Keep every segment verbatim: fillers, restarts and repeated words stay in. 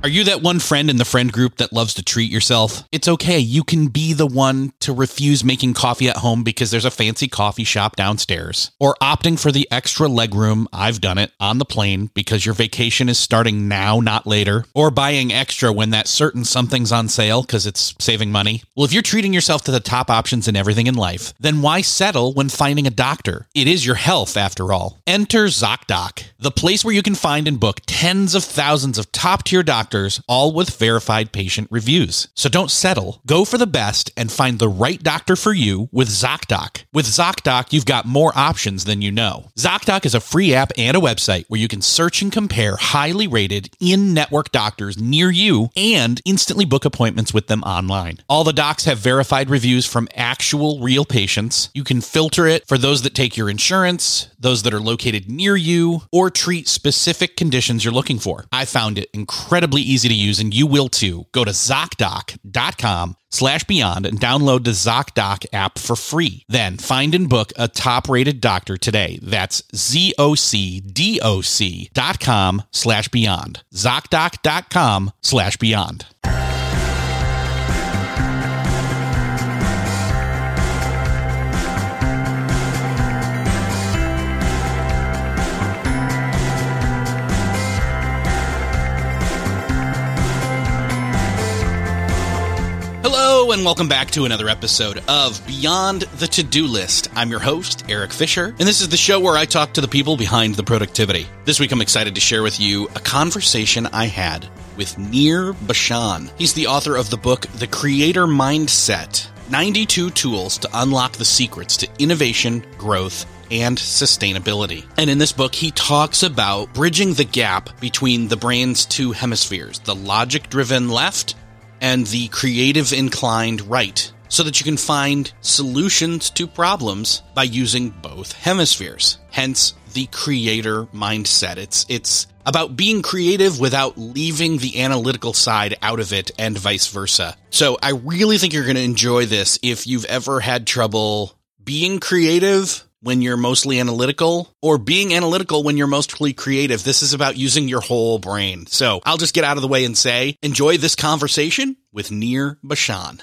Are you that one friend in the friend group that loves to treat yourself? It's okay. You can be the one to refuse making coffee at home because there's a fancy coffee shop downstairs. Or opting for the extra legroom, I've done it, on the plane because your vacation is starting now, not later. Or buying extra when that certain something's on sale because it's saving money. Well, if you're treating yourself to the top options in everything in life, then why settle when finding a doctor? It is your health, after all. Enter ZocDoc, the place where you can find and book tens of thousands of top-tier doctors, all with verified patient reviews. So don't settle. Go for the best and find the right doctor for you with ZocDoc. With ZocDoc, you've got more options than you know. ZocDoc is a free app and a website where you can search and compare highly rated in-network doctors near you and instantly book appointments with them online. All the docs have verified reviews from actual real patients. You can filter it for those that take your insurance, those that are located near you, or treat specific conditions you're looking for. I found it incredibly easy to use, and you will too. Go to ZocDoc.com slash beyond and download the ZocDoc app for free. Then find and book a top-rated doctor today. That's Z-O-C-D-O-C dot com slash beyond. ZocDoc.com slash beyond. Hello, and welcome back to another episode of Beyond the To-Do List. I'm your host, Eric Fisher, and this is the show where I talk to the people behind the productivity. This week, I'm excited to share with you a conversation I had with Nir Bashan. He's the author of the book, The Creator Mindset, ninety-two Tools to Unlock the Secrets to Innovation, Growth, and Sustainability. And in this book, he talks about bridging the gap between the brain's two hemispheres, the logic-driven left and the creative inclined right, so that you can find solutions to problems by using both hemispheres. Hence the creator mindset. It's it's about being creative without leaving the analytical side out of it, and vice versa. So I really think you're going to enjoy this if you've ever had trouble being creative when you're mostly analytical, or being analytical when you're mostly creative. This is about using your whole brain. So I'll just get out of the way and say, enjoy this conversation with Nir Bashan.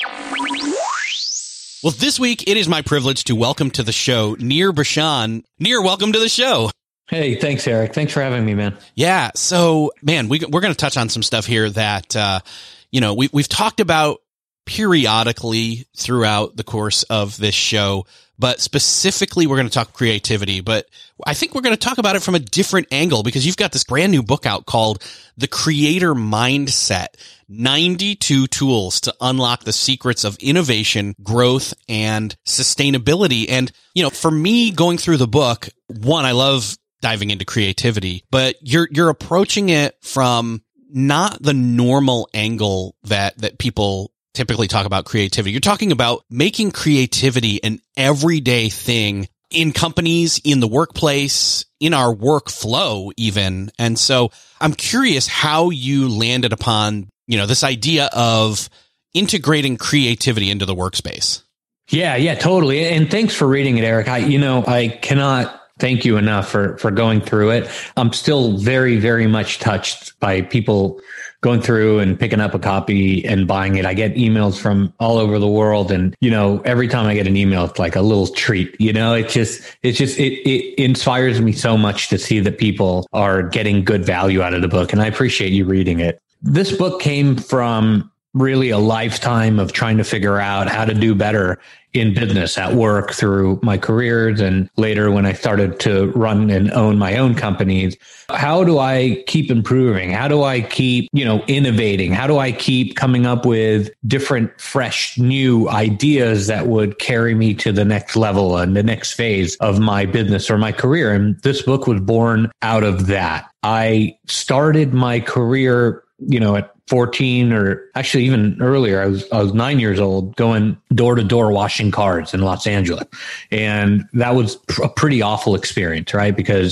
Well, this week, it is my privilege to welcome to the show Nir Bashan. Nir, welcome to the show. Hey, thanks, Eric. Thanks for having me, man. Yeah. So, man, we, we're going to touch on some stuff here that, uh, you know, we, we've talked about periodically throughout the course of this show, but specifically we're going to talk creativity. But I think we're going to talk about it from a different angle because you've got this brand new book out called The Creator Mindset, ninety-two Tools to Unlock the Secrets of Innovation, Growth, and Sustainability. And, you know, for me going through the book, one, I love diving into creativity, but you're, you're approaching it from not the normal angle that, that people typically talk about creativity. You're talking about making creativity an everyday thing in companies, in the workplace, in our workflow even. And so I'm curious how you landed upon, you know, this idea of integrating creativity into the workspace. Yeah, yeah, totally. And thanks for reading it, Eric. I, you know, I cannot thank you enough for, for going through it. I'm still very, very much touched by people going through and picking up a copy and buying it. I get emails from all over the world. And, you know, every time I get an email, it's like a little treat, you know, it just, it's just, it, it inspires me so much to see that people are getting good value out of the book. And I appreciate you reading it. This book came from really a lifetime of trying to figure out how to do better in business at work through my careers. And later when I started to run and own my own companies, how do I keep improving? How do I keep, you know, innovating? How do I keep coming up with different, fresh, new ideas that would carry me to the next level and the next phase of my business or my career? And this book was born out of that. I started my career, you know, at fourteen or actually even earlier. I was, I was nine years old going door to door washing cars in Los Angeles. And that was a pretty awful experience, right? Because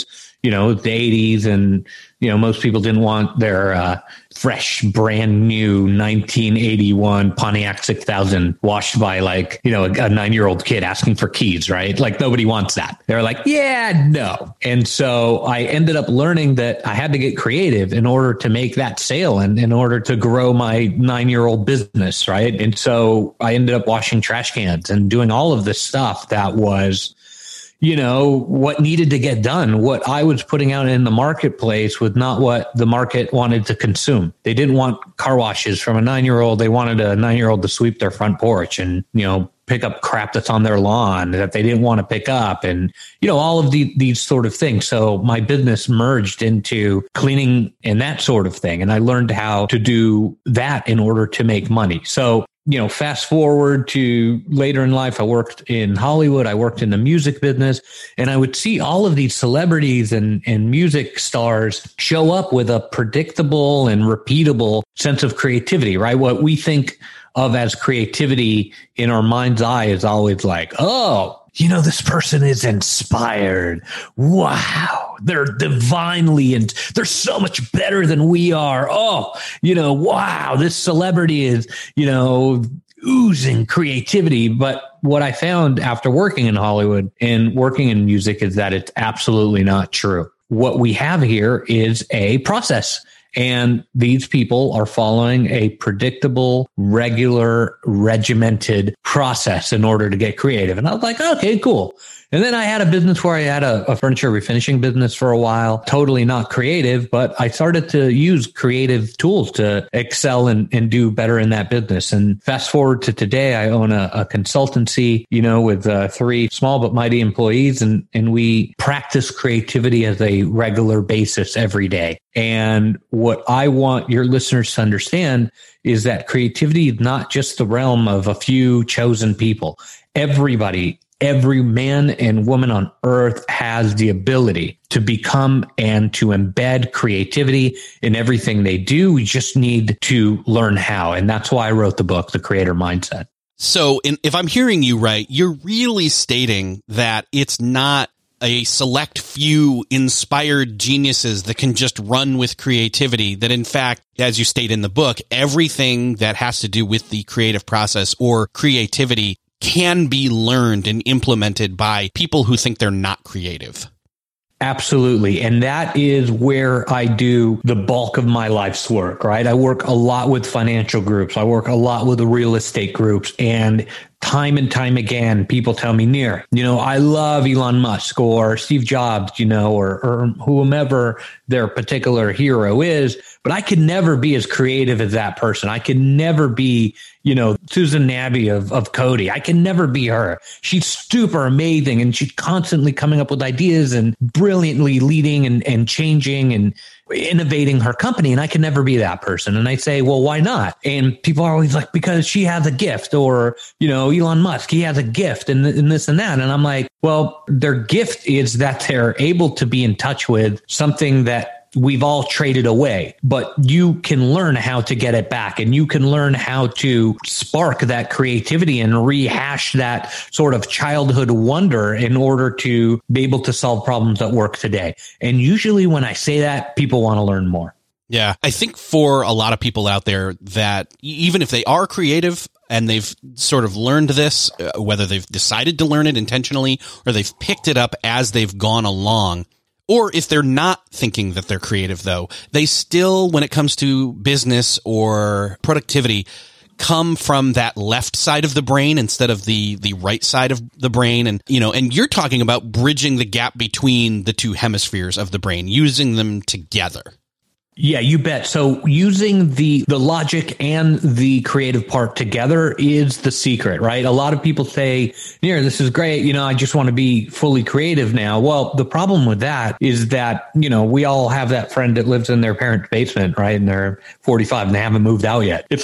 you know, the eighties, and, you know, most people didn't want their uh, fresh, brand new nineteen eighty-one Pontiac six thousand washed by, like, you know, a, a nine-year-old kid asking for keys, right? Like, nobody wants that. They're like, yeah, no. And so I ended up learning that I had to get creative in order to make that sale and in order to grow my nine-year-old business, right? And so I ended up washing trash cans and doing all of this stuff that was, you know, what needed to get done. What I was putting out in the marketplace was not what the market wanted to consume. They didn't want car washes from a nine-year-old. They wanted a nine-year-old to sweep their front porch and, you know, pick up crap that's on their lawn that they didn't want to pick up, and, you know, all of the, these sort of things. So my business merged into cleaning and that sort of thing. And I learned how to do that in order to make money. So, you know, fast forward to later in life, I worked in Hollywood. I worked in the music business, and I would see all of these celebrities and, and music stars show up with a predictable and repeatable sense of creativity, right? What we think of as creativity in our mind's eye is always like, oh, you know, this person is inspired. Wow. They're divinely, and they're so much better than we are. Oh, you know, wow. This celebrity is, you know, oozing creativity. But what I found after working in Hollywood and working in music is that it's absolutely not true. What we have here is a process. And these people are following a predictable, regular, regimented process in order to get creative. And I was like, okay, cool. And then I had a business where I had a, a furniture refinishing business for a while, totally not creative, but I started to use creative tools to excel and, and do better in that business. And fast forward to today, I own a, a consultancy, you know, with uh, three small but mighty employees, and, and we practice creativity as a regular basis every day. And what I want your listeners to understand is that creativity is not just the realm of a few chosen people. Everybody, every man and woman on earth has the ability to become and to embed creativity in everything they do. We just need to learn how. And that's why I wrote the book, The Creator Mindset. So in, if I'm hearing you right, you're really stating that it's not a select few inspired geniuses that can just run with creativity, that in fact, as you state in the book, everything that has to do with the creative process or creativity can be learned and implemented by people who think they're not creative. Absolutely. And that is where I do the bulk of my life's work, right? I work a lot with financial groups. I work a lot with the real estate groups, and time and time again, people tell me, Nir, you know, I love Elon Musk or Steve Jobs, you know, or, or whomever their particular hero is, but I could never be as creative as that person. I could never be, you know, Susan Nabby of, of Cody. I can never be her. She's super amazing, and she's constantly coming up with ideas and brilliantly leading and, and changing and innovating her company. And I can never be that person. And I say, well, why not? And people are always like, because she has a gift, or, you know, Elon Musk, he has a gift, and, and this and that. And I'm like, well, their gift is that they're able to be in touch with something that we've all traded away, but you can learn how to get it back, and you can learn how to spark that creativity and rehash that sort of childhood wonder in order to be able to solve problems at work today. And usually when I say that, people want to learn more. Yeah, I think for a lot of people out there that even if they are creative and they've sort of learned this, uh, whether they've decided to learn it intentionally or they've picked it up as they've gone along, or if they're not thinking that they're creative, though, they still, when it comes to business or productivity, come from that left side of the brain instead of the, the right side of the brain. And, you know, and you're talking about bridging the gap between the two hemispheres of the brain, using them together. Yeah, you bet. So using the the logic and the creative part together is the secret, right? A lot of people say, Nir, this is great. You know, I just want to be fully creative now. Well, the problem with that is that, you know, we all have that friend that lives in their parents' basement, right? And they're forty-five and they haven't moved out yet. It's like,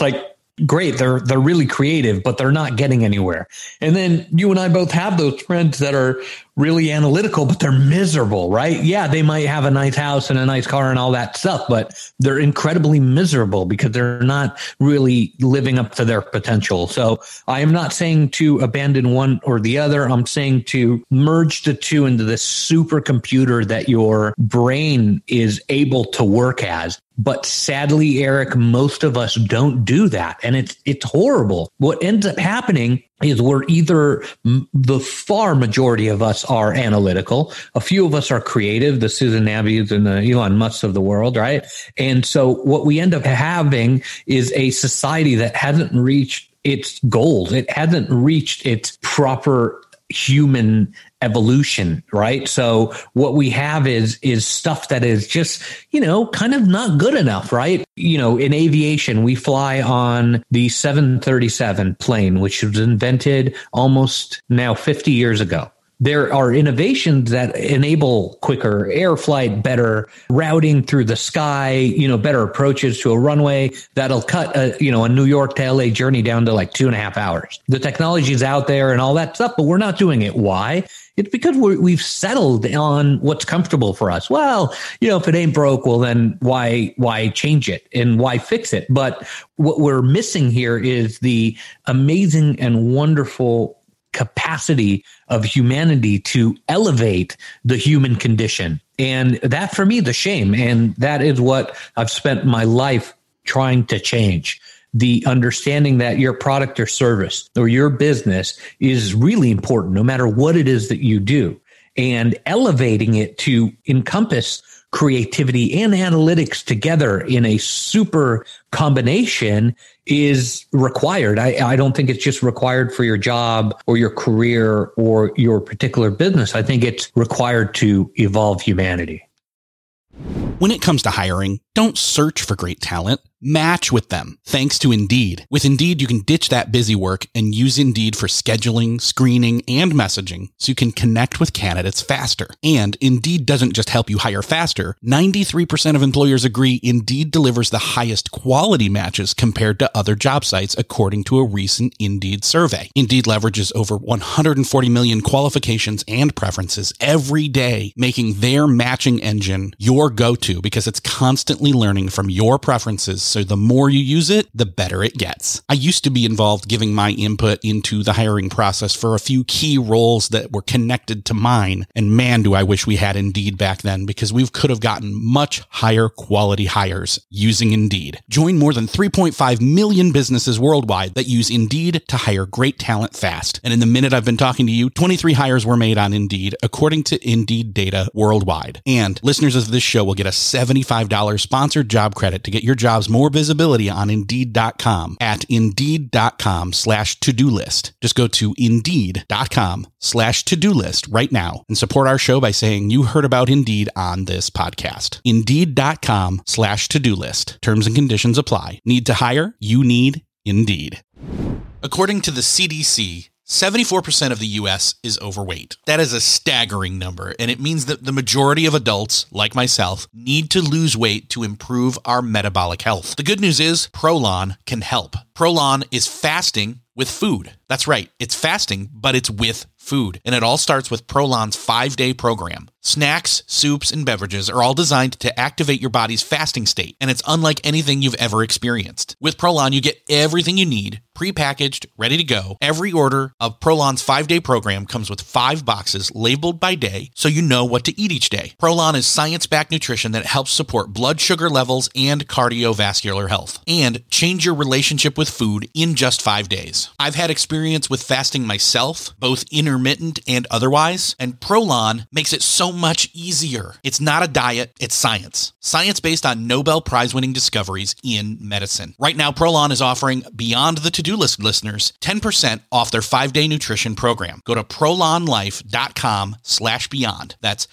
great. They're they're really creative, but they're not getting anywhere. And then you and I both have those friends that are really analytical, but they're miserable, right? Yeah, they might have a nice house and a nice car and all that stuff, but they're incredibly miserable because they're not really living up to their potential. So I am not saying to abandon one or the other. I'm saying to merge the two into this supercomputer that your brain is able to work as. But sadly, Eric, most of us don't do that. And it's it's horrible. What ends up happening is we're either, the far majority of us are analytical. A few of us are creative, the Susan Abbeys and the Elon Musks of the world, right? And so what we end up having is a society that hasn't reached its goals. It hasn't reached its proper human evolution, right? So what we have is is stuff that is just, you know, kind of not good enough, right? You know, in aviation, we fly on the seven thirty-seven plane, which was invented almost now fifty years ago. There are innovations that enable quicker air flight, better routing through the sky, you know, better approaches to a runway that'll cut a, you know, a New York to L A journey down to like two and a half hours. The technology is out there and all that stuff, but we're not doing it. Why? It's because we're, we've settled on what's comfortable for us. Well, you know, if it ain't broke, well, then why, why change it and why fix it? But what we're missing here is the amazing and wonderful capacity of humanity to elevate the human condition. And that, for me, the shame. And that is what I've spent my life trying to change. The understanding that your product or service or your business is really important, no matter what it is that you do, and elevating it to encompass creativity and analytics together in a super combination is required. I, I don't think it's just required for your job or your career or your particular business. I think it's required to evolve humanity. When it comes to hiring, don't search for great talent. Match with them, thanks to Indeed. With Indeed, you can ditch that busy work and use Indeed for scheduling, screening, and messaging so you can connect with candidates faster. And Indeed doesn't just help you hire faster. ninety-three percent of employers agree Indeed delivers the highest quality matches compared to other job sites, according to a recent Indeed survey. Indeed leverages over one hundred forty million qualifications and preferences every day, making their matching engine your go-to because it's constantly learning from your preferences. So the more you use it, the better it gets. I used to be involved giving my input into the hiring process for a few key roles that were connected to mine. And man, do I wish we had Indeed back then, because we could have gotten much higher quality hires using Indeed. Join more than three point five million businesses worldwide that use Indeed to hire great talent fast. And in the minute I've been talking to you, twenty-three hires were made on Indeed, according to Indeed data worldwide. And listeners of this show will get a seventy-five dollars sponsored job credit to get your jobs more visibility on Indeed dot com at Indeed dot com slash to-do list. Just go to Indeed dot com slash to-do list right now and support our show by saying you heard about Indeed on this podcast. Indeed dot com slash to-do list. Terms and conditions apply. Need to hire? You need Indeed. According to the C D C, seventy-four percent of the U S is overweight. That is a staggering number, and it means that the majority of adults, like myself, need to lose weight to improve our metabolic health. The good news is Prolon can help. Prolon is fasting with food. That's right, it's fasting, but it's with food. And it all starts with Prolon's five-day program. Snacks, soups, and beverages are all designed to activate your body's fasting state, and it's unlike anything you've ever experienced. With Prolon, you get everything you need, prepackaged, ready to go. Every order of Prolon's five-day program comes with five boxes labeled by day, so you know what to eat each day. Prolon is science-backed nutrition that helps support blood sugar levels and cardiovascular health, and change your relationship with food in just five days. I've had experience with fasting myself, both intermittent and otherwise, and Prolon makes it so much easier. It's not a diet, it's science. Science based on Nobel Prize-winning discoveries in medicine. Right now, Prolon is offering Beyond the To-Do List listeners ten percent off their five-day nutrition program. Go to prolonlife.com slash beyond. That's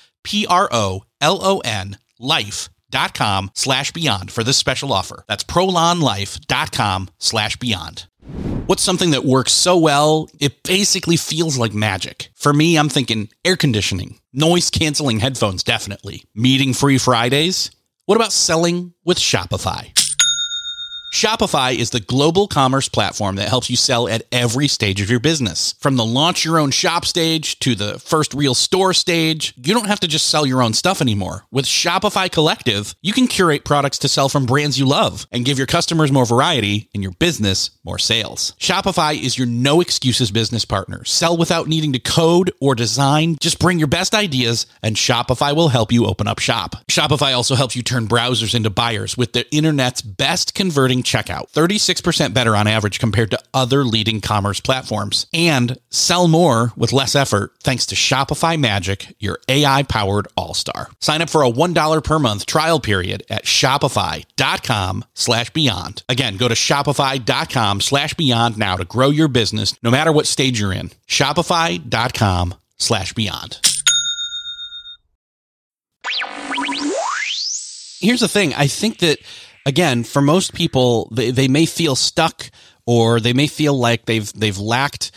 P-R-O-L-O-N life.com slash beyond for this special offer. That's prolonlife.com slash beyond. What's something that works so well, it basically feels like magic? For me, I'm thinking air conditioning, noise-canceling headphones, definitely. Meeting-free Fridays? What about selling with Shopify? Shopify is the global commerce platform that helps you sell at every stage of your business. From the launch your own shop stage to the first real store stage, you don't have to just sell your own stuff anymore. With Shopify Collective, you can curate products to sell from brands you love and give your customers more variety and your business more sales. Shopify is your no excuses business partner. Sell without needing to code or design. Just bring your best ideas and Shopify will help you open up shop. Shopify also helps you turn browsers into buyers with the internet's best converting checkout, thirty-six percent better on average compared to other leading commerce platforms. And sell more with less effort thanks to Shopify Magic, your A I-powered all-star. Sign up for a one dollar per month trial period at shopify.com slash beyond. Again, go to shopify.com slash beyond now to grow your business no matter what stage you're in. Shopify.com slash beyond. Here's the thing. I think that again, for most people, they, they may feel stuck or they may feel like they've they've lacked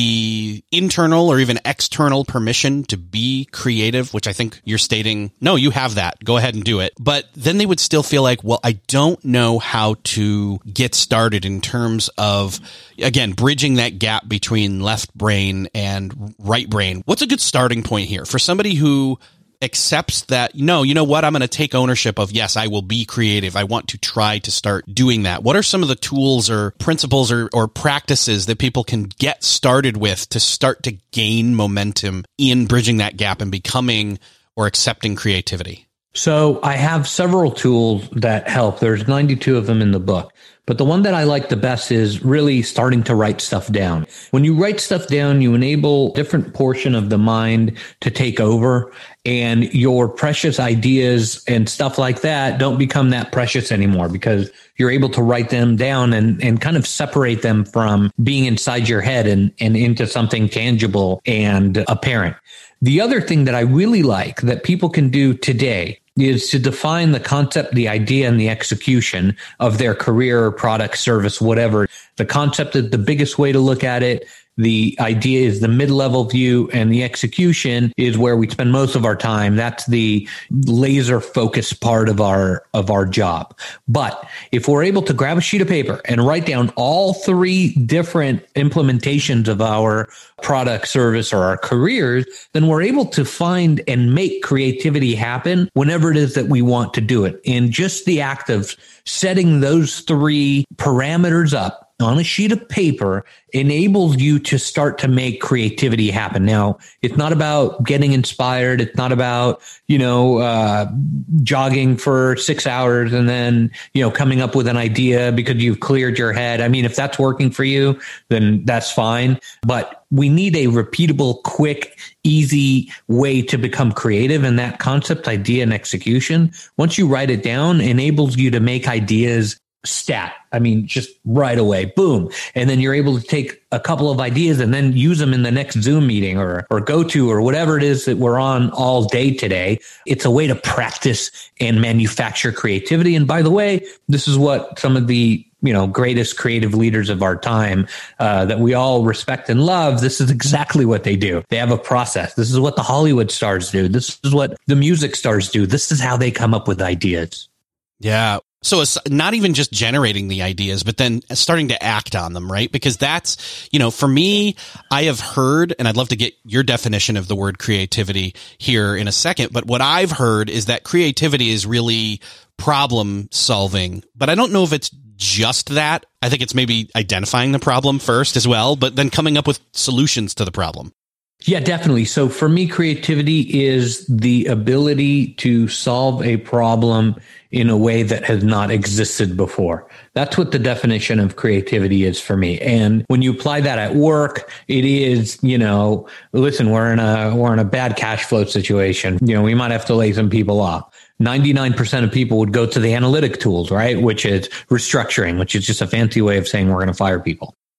the internal or even external permission to be creative, which I think you're stating, no, you have that. Go ahead and do it. But then they would still feel like, well, I don't know how to get started in terms of, again, bridging that gap between left brain and right brain. What's a good starting point here for somebody who accepts that, no, you know what, I'm going to take ownership of, yes, I will be creative. I want to try to start doing that. What are some of the tools or principles or, or practices that people can get started with to start to gain momentum in bridging that gap and becoming or accepting creativity? So I have several tools that help. There's ninety-two of them in the book. But the one that I like the best is really starting to write stuff down. When you write stuff down, you enable a different portion of the mind to take over, and your precious ideas and stuff like that don't become that precious anymore because you're able to write them down and, and kind of separate them from being inside your head and, and into something tangible and apparent. The other thing that I really like that people can do today is to define the concept, the idea, and the execution of their career, product, service, whatever. The concept is the biggest way to look at it. The idea is the mid-level view, and the execution is where we spend most of our time. That's the laser focused part of our, of our job. But if we're able to grab a sheet of paper and write down all three different implementations of our product, service, or our careers, then we're able to find and make creativity happen whenever it is that we want to do it. And just the act of setting those three parameters up on a sheet of paper enables you to start to make creativity happen. Now, it's not about getting inspired. It's not about, you know, uh, jogging for six hours and then, you know, coming up with an idea because you've cleared your head. I mean, if that's working for you, then that's fine. But we need a repeatable, quick, easy way to become creative. And that concept, idea, and execution, once you write it down, enables you to make ideas stat. I mean, just right away, boom. And then you're able to take a couple of ideas and then use them in the next Zoom meeting or, or go to, or whatever it is that we're on all day today. It's a way to practice and manufacture creativity. And by the way, this is what some of the, you know, greatest creative leaders of our time, uh, that we all respect and love. This is exactly what they do. They have a process. This is what the Hollywood stars do. This is what the music stars do. This is how they come up with ideas. Yeah. So it's not even just generating the ideas, but then starting to act on them, right? Because that's, you know, for me, I have heard, and I'd love to get your definition of the word creativity here in a second, but what I've heard is that creativity is really problem solving, but I don't know if it's just that. I think it's maybe identifying the problem first as well, but then coming up with solutions to the problem. Yeah, definitely. So for me, creativity is the ability to solve a problem in a way that has not existed before. That's what the definition of creativity is for me. And when you apply that at work, it is, you know, listen, we're in a, we're in a bad cash flow situation. You know, we might have to lay some people off. ninety-nine percent of people would go to the analytic tools, right? Which is restructuring, which is just a fancy way of saying we're going to fire people.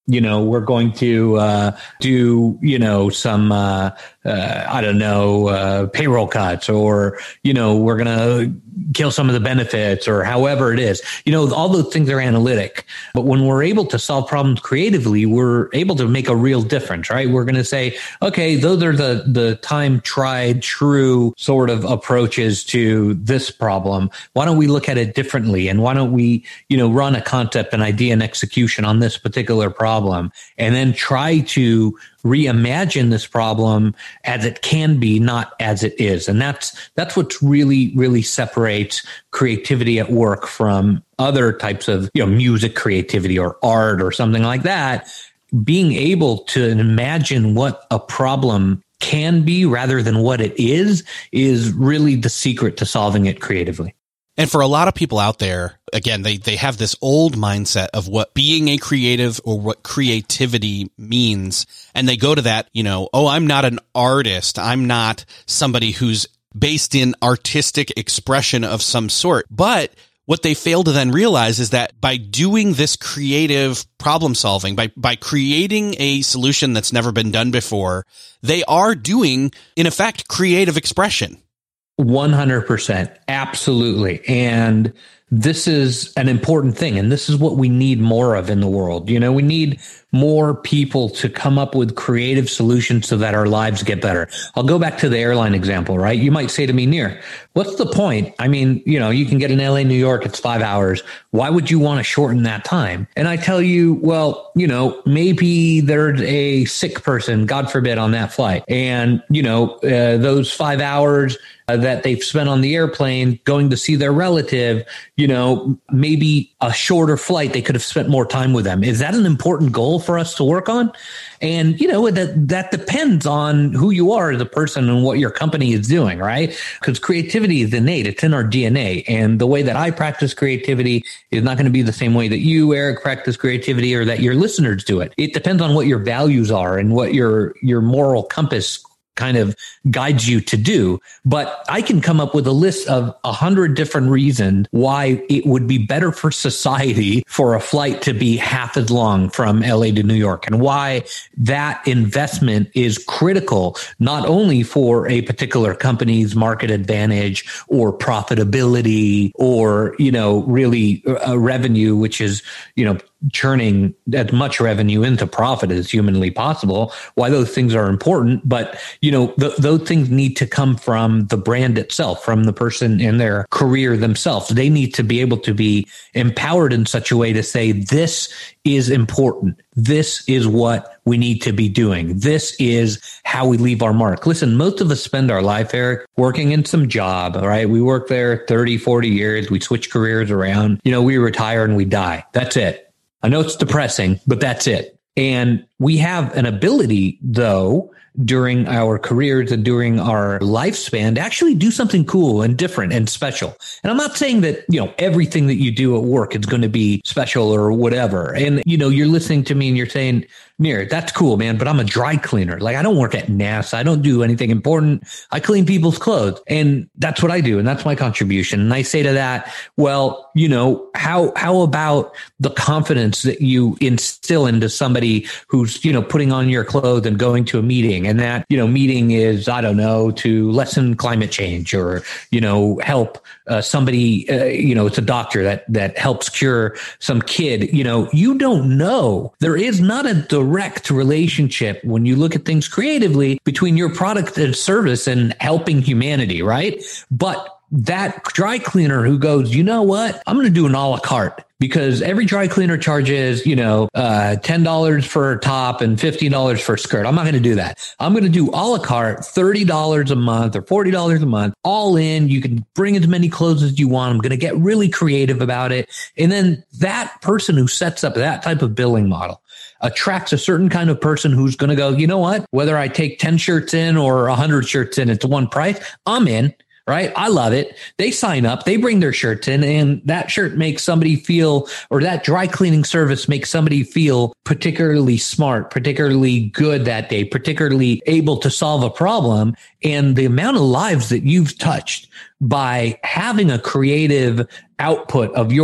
You know, we're going to uh, do, you know, some, uh, uh, I don't know, uh, payroll cuts, or, you know, we're going to kill some of the benefits, or however it is. You know, all those things are analytic. But when we're able to solve problems creatively, we're able to make a real difference, right? We're going to say, okay, those are the, the time tried, true sort of approaches to this problem. Why don't we look at it differently? And why don't we, you know, run a concept, an idea, and execution on this particular problem? Problem, and then try to reimagine this problem as it can be, not as it is. And that's that's what really, really separates creativity at work from other types of, you know, music creativity or art or something like that. Being able to imagine what a problem can be rather than what it is, is really the secret to solving it creatively. And for a lot of people out there, again, they, they have this old mindset of what being a creative or what creativity means. And they go to that, you know, oh, I'm not an artist. I'm not somebody who's based in artistic expression of some sort. But what they fail to then realize is that by doing this creative problem solving, by, by creating a solution that's never been done before, they are doing, in effect, creative expression. one hundred percent. Absolutely. And this is an important thing. And this is what we need more of in the world. You know, we need more people to come up with creative solutions so that our lives get better. I'll go back to the airline example, right? You might say to me, Nir, what's the point? I mean, you know, you can get in L A, New York, it's five hours. Why would you want to shorten that time? And I tell you, well, you know, maybe there's a sick person, God forbid, on that flight. And, you know, uh, those five hours uh, that they've spent on the airplane going to see their relative, you know, maybe a shorter flight, they could have spent more time with them. Is that an important goal for us to work on? And, you know, that, that depends on who you are as a person and what your company is doing, right? Because creativity is innate. It's in our D N A. And the way that I practice creativity is not going to be the same way that you, Eric, practice creativity, or that your listeners do it. It depends on what your values are and what your, your moral compass kind of guides you to do. But I can come up with a list of a hundred different reasons why it would be better for society for a flight to be half as long from L A to New York, and why that investment is critical, not only for a particular company's market advantage or profitability or, you know, really a revenue, which is, you know, churning as much revenue into profit as humanly possible, why those things are important. But, you know, th- those things need to come from the brand itself, from the person in their career themselves. They need to be able to be empowered in such a way to say, this is important. This is what we need to be doing. This is how we leave our mark. Listen, most of us spend our life, Eric, working in some job, right? We work there thirty, forty years. We switch careers around. You know, we retire and we die. That's it. I know it's depressing, but that's it. And we have an ability, though, during our careers and during our lifespan to actually do something cool and different and special. And I'm not saying that, you know, everything that you do at work is going to be special or whatever. And, you know, you're listening to me and you're saying, Nir, that's cool, man, but I'm a dry cleaner. Like, I don't work at NASA. I don't do anything important. I clean people's clothes. And that's what I do. And that's my contribution. And I say to that, well, you know, how, how about the confidence that you instill into somebody who's, you know, putting on your clothes and going to a meeting, and that, you know, meeting is, I don't know, to lessen climate change, or, you know, help uh, somebody, uh, you know, it's a doctor that, that helps cure some kid. You know, you don't know. There is not a direct relationship when you look at things creatively between your product and service and helping humanity, right? But that dry cleaner who goes, you know what, I'm going to do an a la carte, because every dry cleaner charges, you know, uh, ten dollars for a top and fifteen dollars for a skirt. I'm not going to do that. I'm going to do a la carte, thirty dollars a month or forty dollars a month, all in. You can bring as many clothes as you want. I'm going to get really creative about it. And then that person who sets up that type of billing model attracts a certain kind of person who's going to go, you know what, whether I take ten shirts in or one hundred shirts in, it's one price, I'm in. Right? I love it. They sign up, they bring their shirts in, and that shirt makes somebody feel, or that dry cleaning service makes somebody feel particularly smart, particularly good that day, particularly able to solve a problem. And the amount of lives that you've touched by having a creative output of your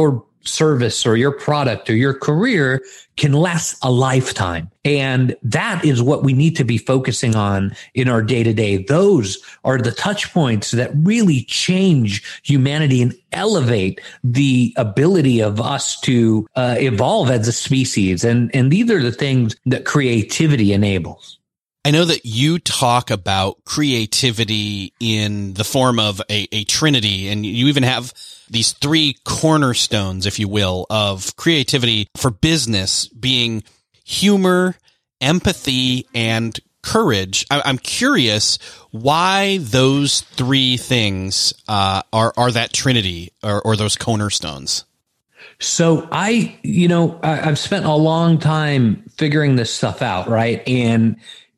service or your product or your career can last a lifetime. And that is what we need to be focusing on in our day to day. Those are the touch points that really change humanity and elevate the ability of us to uh, evolve as a species. And, and these are the things that creativity enables. I know that you talk about creativity in the form of a, a trinity, and you even have these three cornerstones, if you will, of creativity for business being humor, empathy, and courage. I, I'm curious why those three things uh, are are that trinity or, or those cornerstones. So I, you know, I, I've spent a long time figuring this stuff out, right? And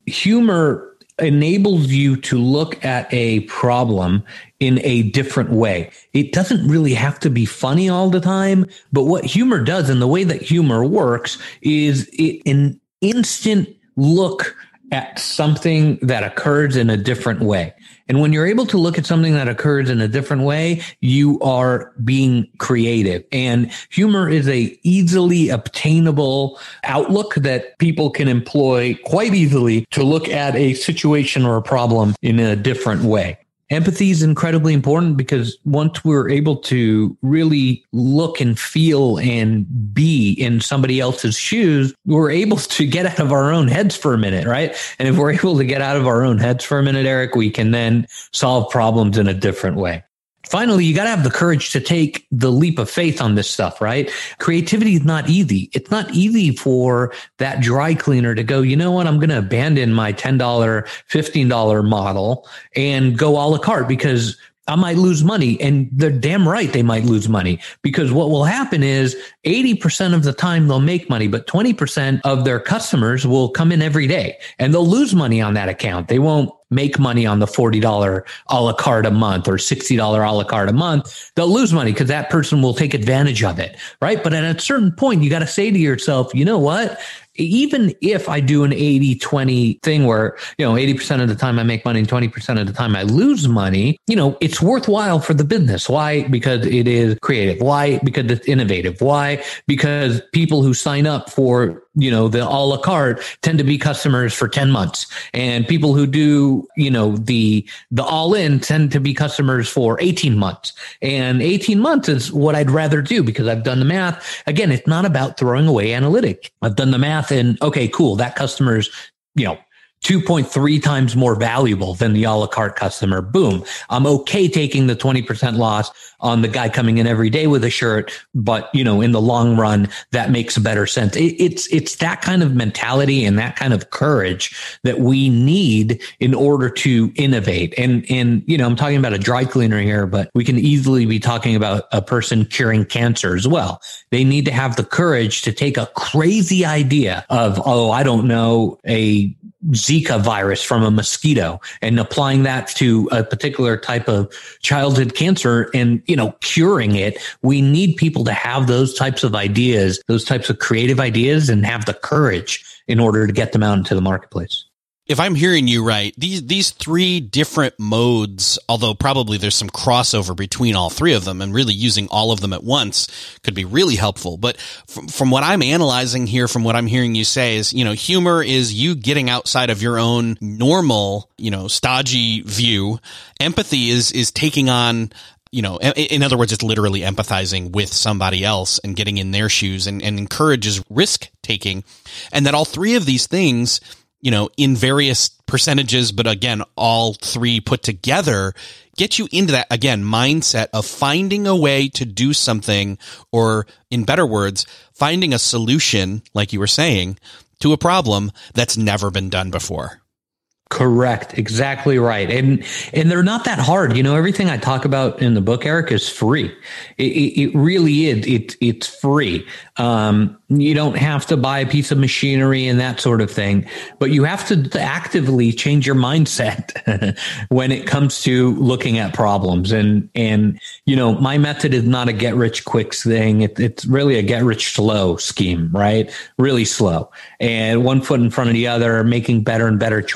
humor enables you to look at a problem in a different way. It doesn't really have to be funny all the time, but what humor does and the way that humor works is it an instant look at something that occurs in a different way. And when you're able to look at something that occurs in a different way, you are being creative. And humor is a easily obtainable outlook that people can employ quite easily to look at a situation or a problem in a different way. Empathy is incredibly important because once we're able to really look and feel and be in somebody else's shoes, we're able to get out of our own heads for a minute, right? And if we're able to get out of our own heads for a minute, Eric, we can then solve problems in a different way. Finally, you got to have the courage to take the leap of faith on this stuff, right? Creativity is not easy. It's not easy for that dry cleaner to go, you know what, I'm going to abandon my ten dollars, fifteen dollars model and go a la carte because I might lose money. And they're damn right they might lose money, because what will happen is eighty percent of the time they'll make money, but twenty percent of their customers will come in every day and they'll lose money on that account. They won't make money on the forty dollars a la carte a month or sixty dollars a la carte a month. They'll lose money because that person will take advantage of it, right? But at a certain point, you got to say to yourself, you know what? Even if I do an eighty twenty thing where, you know, eighty percent of the time I make money and twenty percent of the time I lose money, you know, it's worthwhile for the business. Why? Because it is creative. Why? Because it's innovative. Why? Because people who sign up for, you know, the a la carte tend to be customers for ten months, and people who do, you know, the, the all in tend to be customers for eighteen months, and eighteen months is what I'd rather do because I've done the math. Again, it's not about throwing away analytic. I've done the math and okay, cool. That customer's, you know, two point three times more valuable than the a la carte customer. Boom. I'm okay taking the twenty percent loss on the guy coming in every day with a shirt, but you know, in the long run, that makes better sense. It, it's, it's that kind of mentality and that kind of courage that we need in order to innovate. And, and, you know, I'm talking about a dry cleaner here, but we can easily be talking about a person curing cancer as well. They need to have the courage to take a crazy idea of, oh, I don't know, a Zika virus from a mosquito and applying that to a particular type of childhood cancer and, you know, curing it. We need people to have those types of ideas, those types of creative ideas, and have the courage in order to get them out into the marketplace. If I'm hearing you right, these these three different modes, although probably there's some crossover between all three of them, and really using all of them at once could be really helpful. But from, from what I'm analyzing here, from what I'm hearing you say is, you know, humor is you getting outside of your own normal, you know, stodgy view. Empathy is is taking on, you know, in other words, it's literally empathizing with somebody else and getting in their shoes, and, and encourages risk taking. And that all three of these things, you know, in various percentages, but again, all three put together, get you into that, again, mindset of finding a way to do something, or in better words, finding a solution, like you were saying, to a problem that's never been done before. Correct. Exactly right. And, and they're not that hard. You know, everything I talk about in the book, Eric, is free. It, it, it really is. It, it's free. Um, you don't have to buy a piece of machinery and that sort of thing, but you have to actively change your mindset when it comes to looking at problems. And, and, you know, my method is not a get rich quick thing. It, it's really a get rich slow scheme, right? Really slow, and one foot in front of the other, making better and better choices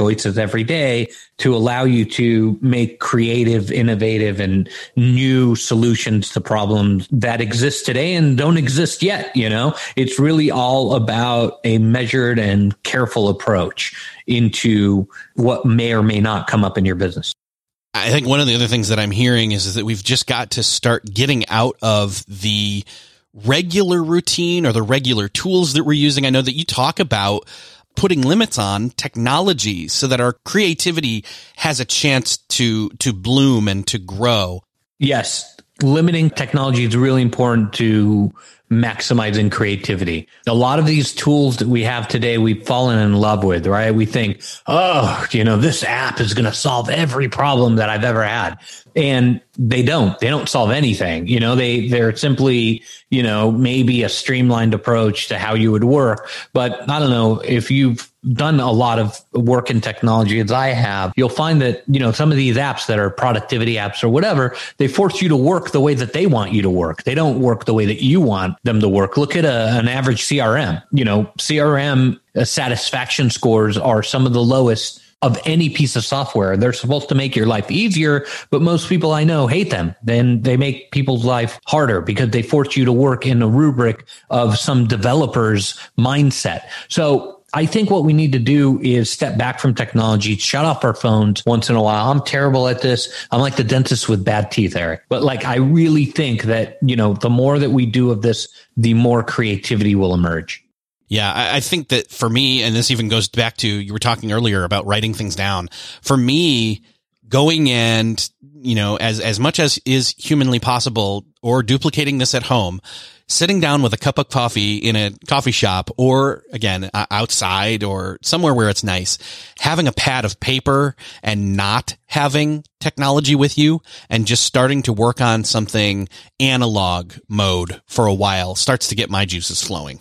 every day to allow you to make creative, innovative, and new solutions to problems that exist today and don't exist yet. You know, it's really all about a measured and careful approach into what may or may not come up in your business. I think one of the other things that I'm hearing is, is that we've just got to start getting out of the regular routine or the regular tools that we're using. I know that you talk about putting limits on technology so that our creativity has a chance to to bloom and to grow. Yes, limiting technology is really important to maximizing creativity. A lot of these tools that we have today, we've fallen in love with, right? We think, oh, you know, this app is going to solve every problem that I've ever had. And they don't, they don't solve anything. You know, they, they're simply, you know, maybe a streamlined approach to how you would work. But I don't know, if you've done a lot of work in technology as I have, you'll find that, you know, some of these apps that are productivity apps or whatever, they force you to work the way that they want you to work. They don't work the way that you want them to work. Look at a, an average C R M. You know, C R M satisfaction scores are some of the lowest of any piece of software. They're supposed to make your life easier, but most people I know hate them. Then they make people's life harder because they force you to work in a rubric of some developer's mindset. So I think what we need to do is step back from technology, shut off our phones once in a while. I'm terrible at this. I'm like the dentist with bad teeth, Eric. But like, I really think that, you know, the more that we do of this, the more creativity will emerge. Yeah, I think that for me, and this even goes back to, you were talking earlier about writing things down. For me, going and, you know, as, as much as is humanly possible, or duplicating this at home, sitting down with a cup of coffee in a coffee shop, or again, outside or somewhere where it's nice, having a pad of paper and not having technology with you, and just starting to work on something analog mode for a while starts to get my juices flowing.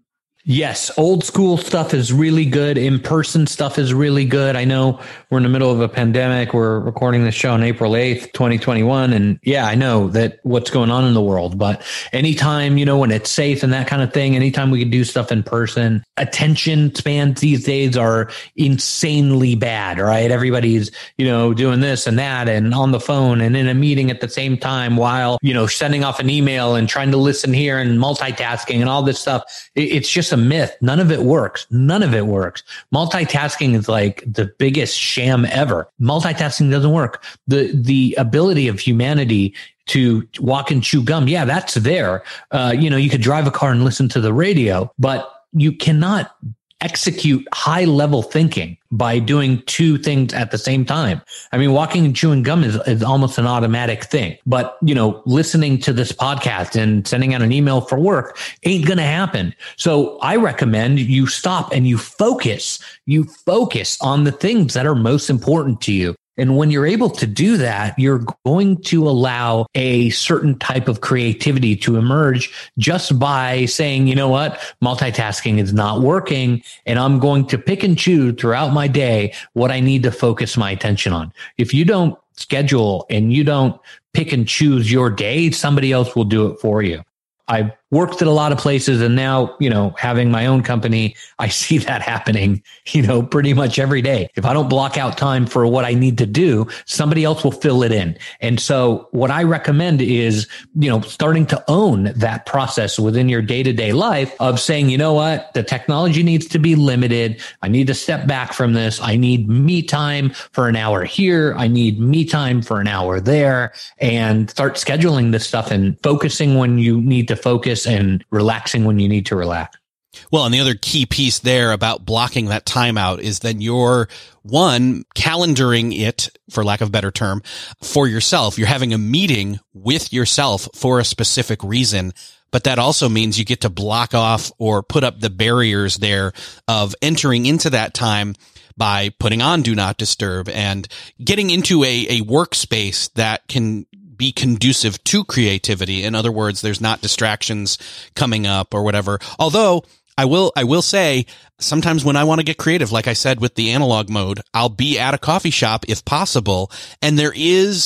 Yes, old school stuff is really good. In-person stuff is really good. I know we're in the middle of a pandemic. We're recording this show on April eighth, twenty twenty-one. And yeah, I know that what's going on in the world, but anytime, you know, when it's safe and that kind of thing, anytime we can do stuff in person, attention spans these days are insanely bad, right? Everybody's, you know, doing this and that and on the phone and in a meeting at the same time while, you know, sending off an email and trying to listen here and multitasking and all this stuff. It's just a myth. None of it works. None of it works. Multitasking is like the biggest sham ever. Multitasking doesn't work. The, the ability of humanity to walk and chew gum. Yeah, that's there. Uh, you know, you could drive a car and listen to the radio, but you cannot execute high level thinking by doing two things at the same time. I mean, walking and chewing gum is, is almost an automatic thing, but you know, listening to this podcast and sending out an email for work ain't going to happen. So I recommend you stop and you focus, you focus on the things that are most important to you. And when you're able to do that, you're going to allow a certain type of creativity to emerge just by saying, you know what, multitasking is not working, and I'm going to pick and choose throughout my day what I need to focus my attention on. If you don't schedule and you don't pick and choose your day, somebody else will do it for you. I've worked at a lot of places, and now, you know, having my own company, I see that happening, you know, pretty much every day. If I don't block out time for what I need to do, somebody else will fill it in. And so what I recommend is, you know, starting to own that process within your day-to-day life of saying, you know what, the technology needs to be limited. I need to step back from this. I need me time for an hour here. I need me time for an hour there, and start scheduling this stuff and focusing when you need to focus and relaxing when you need to relax. Well, and the other key piece there about blocking that time out is that you're, one, calendaring it, for lack of a better term, for yourself. You're having a meeting with yourself for a specific reason. But that also means you get to block off or put up the barriers there of entering into that time by putting on Do Not Disturb and getting into a, a workspace that can be conducive to creativity. In other words, there's not distractions coming up or whatever. Although I will, I will say sometimes when I want to get creative, like I said, with the analog mode, I'll be at a coffee shop if possible. And there is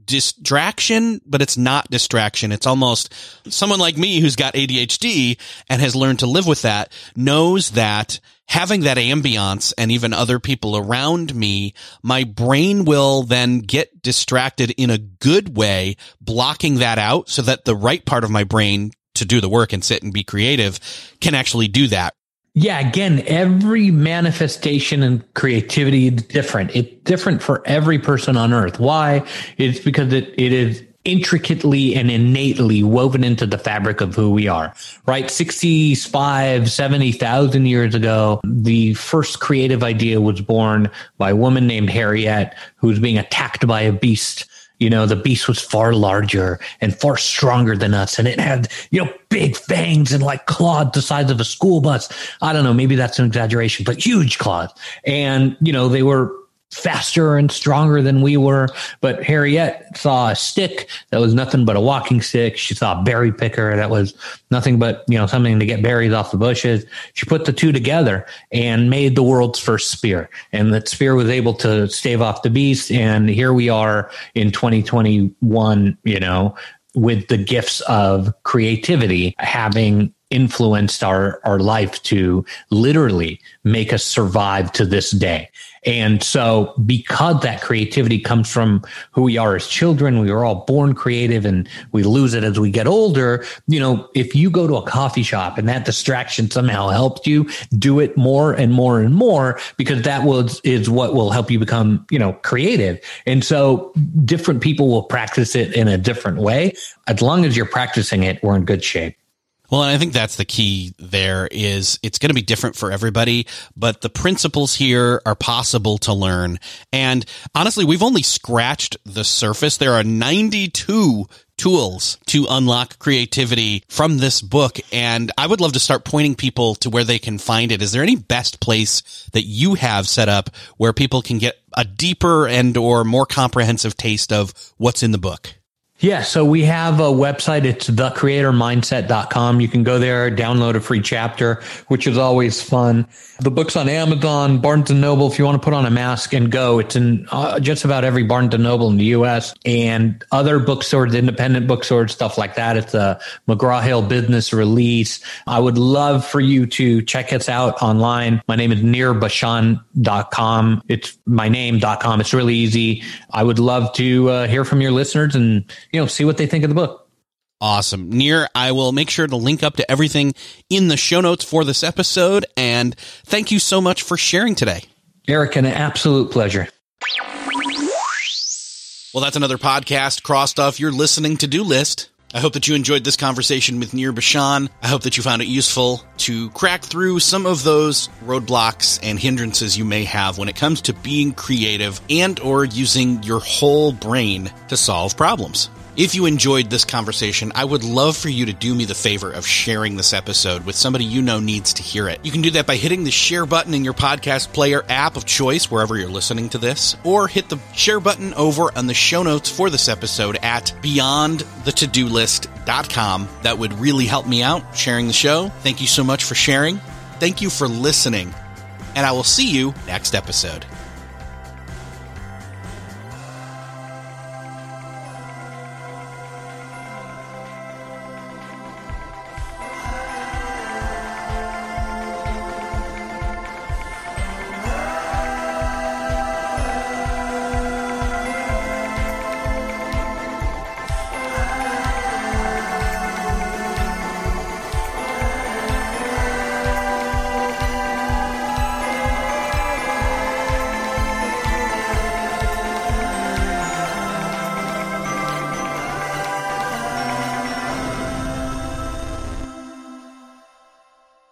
distraction, but it's not distraction. It's almost someone like me who's got A D H D and has learned to live with that, knows that having that ambiance and even other people around me, my brain will then get distracted in a good way, blocking that out so that the right part of my brain to do the work and sit and be creative can actually do that. Yeah, again, every manifestation and creativity is different. It's different for every person on earth. Why? It's because it, it is intricately and innately woven into the fabric of who we are, right? sixty-five, seventy thousand years ago, the first creative idea was born by a woman named Harriet, who was being attacked by a beast. You know, the beast was far larger and far stronger than us. And it had, you know, big fangs and like claws the size of a school bus. I don't know. Maybe that's an exaggeration, but huge claws. And, you know, they were faster and stronger than we were. But Harriet saw a stick that was nothing but a walking stick. She saw a berry picker that was nothing but, you know, something to get berries off the bushes. She put the two together and made the world's first spear. And that spear was able to stave off the beast. And here we are in twenty twenty-one, you know, with the gifts of creativity having influenced our, our life to literally make us survive to this day. And so because that creativity comes from who we are as children, we are all born creative and we lose it as we get older. You know, if you go to a coffee shop and that distraction somehow helped you, do it more and more and more, because that was, is what will help you become, you know, creative. And so different people will practice it in a different way. As long as you're practicing it, we're in good shape. Well, and I think that's the key there is it's going to be different for everybody, but the principles here are possible to learn. And honestly, we've only scratched the surface. There are ninety-two tools to unlock creativity from this book. And I would love to start pointing people to where they can find it. Is there any best place that you have set up where people can get a deeper and or more comprehensive taste of what's in the book? Yeah, so we have a website. It's the creator mindset dot com. You can go there, download a free chapter, which is always fun. The book's on Amazon, Barnes and Noble. If you want to put on a mask and go, it's in uh, just about every Barnes and Noble in the U S and other bookstores, independent bookstores, stuff like that. It's a McGraw-Hill business release. I would love for you to check us out online. My name is nir bashan dot com. It's my name dot com. It's really easy. I would love to uh, hear from your listeners and, you know, see what they think of the book. Awesome. Nir, I will make sure to link up to everything in the show notes for this episode. And thank you so much for sharing today. Eric, an absolute pleasure. Well, that's another podcast crossed off your listening to-do list. I hope that you enjoyed this conversation with Nir Bashan. I hope that you found it useful to crack through some of those roadblocks and hindrances you may have when it comes to being creative and or using your whole brain to solve problems. If you enjoyed this conversation, I would love for you to do me the favor of sharing this episode with somebody you know needs to hear it. You can do that by hitting the share button in your podcast player app of choice, wherever you're listening to this, or hit the share button over on the show notes for this episode at beyond the to do list dot com. That would really help me out sharing the show. Thank you so much for sharing. Thank you for listening, and I will see you next episode.